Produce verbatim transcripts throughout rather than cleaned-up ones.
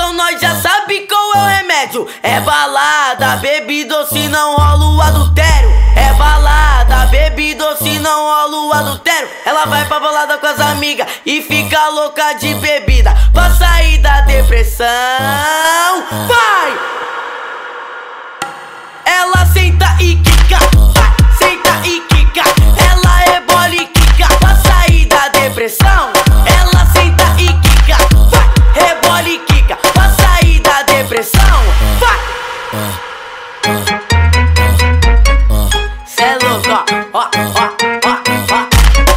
depressão, nós já sabe qual é o remédio. É balada, bebida ou se não rola o adultério. É balada, bebida ou se não rola o adultério. Ela vai pra balada com as amigas e fica louca de bebida. Pra sair da depressão, vai! Ela senta e quica, vai, senta e quica. Ela rebola e quica. Pra sair da depressão, ela senta e quica, vai, rebola e quica. Pra sair da depressão, vai! Cê é louco, ó, ó, ó, ó, ó.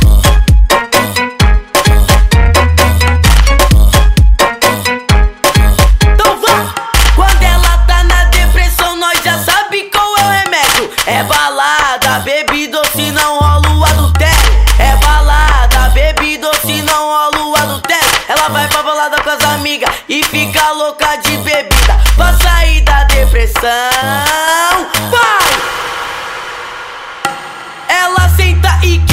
Então vai! Quando ela tá na depressão, nós já sabe qual é o remédio. É balada, bebida ou se não rola o adultério. É balada, bebida ou se não rola o adultério. Ela vai pra balada com as amigas e fica louca de bebida. Pra sair da depressão, vai! Ela senta e